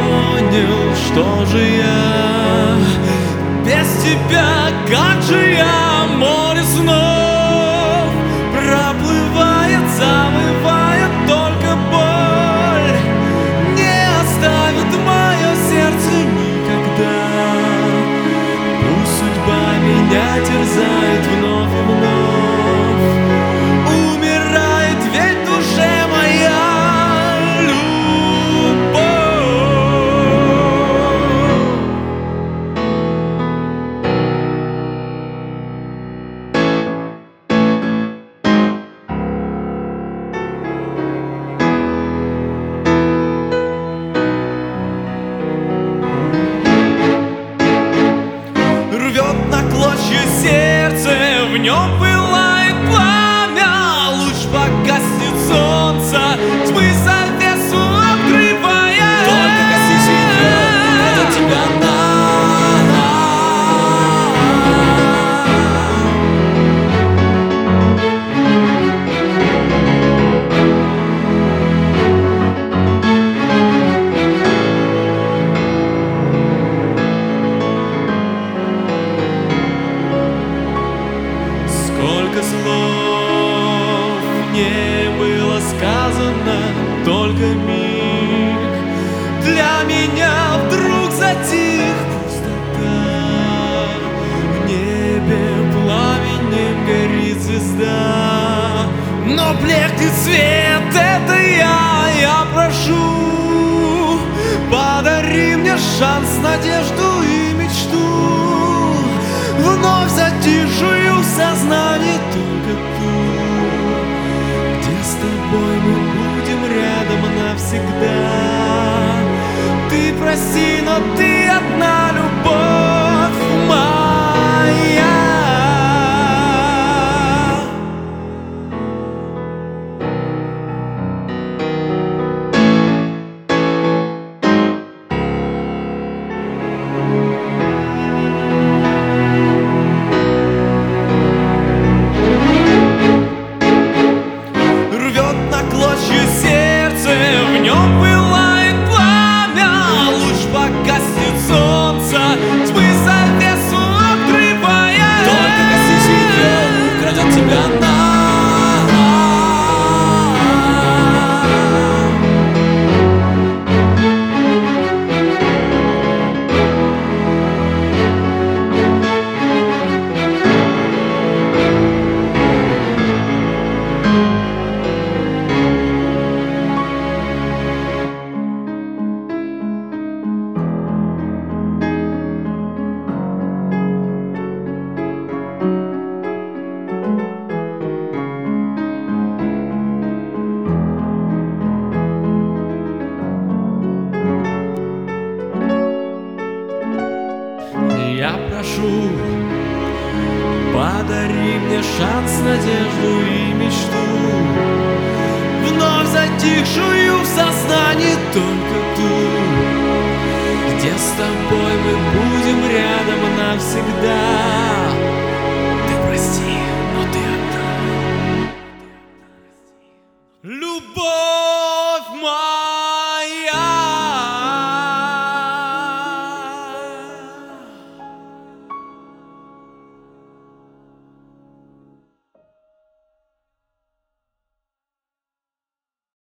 понял, что же я без тебя, как же я, море снов проплывает, завывает только боль, не оставит мое сердце никогда. Пусть судьба меня терзает вновь и вновь, умирает ведь в душе моя сердце, в нем пылает пламя, луч погаснет солнца, тьмы завесу открывая. Только коснись ее, ради тебя Сколько слов не было сказано, только миг для меня вдруг затих. Пустота, в небе пламенем горит звезда, но блекнет свет, это я прошу, подари мне шанс, надежду и мечту, вновь затишую в сознании только ту, где с тобой мы будем рядом навсегда. Ты прости, но ты одна любовь моя. Сердце, в нем пылает пламя, луч погаснет солнца, тьмы завесу открывая. Только коснись ее, украдет тебя она. Я прошу, подари мне шанс, надежду и мечту, вновь затихшую в сознании только ту, где с тобой мы будем рядом навсегда.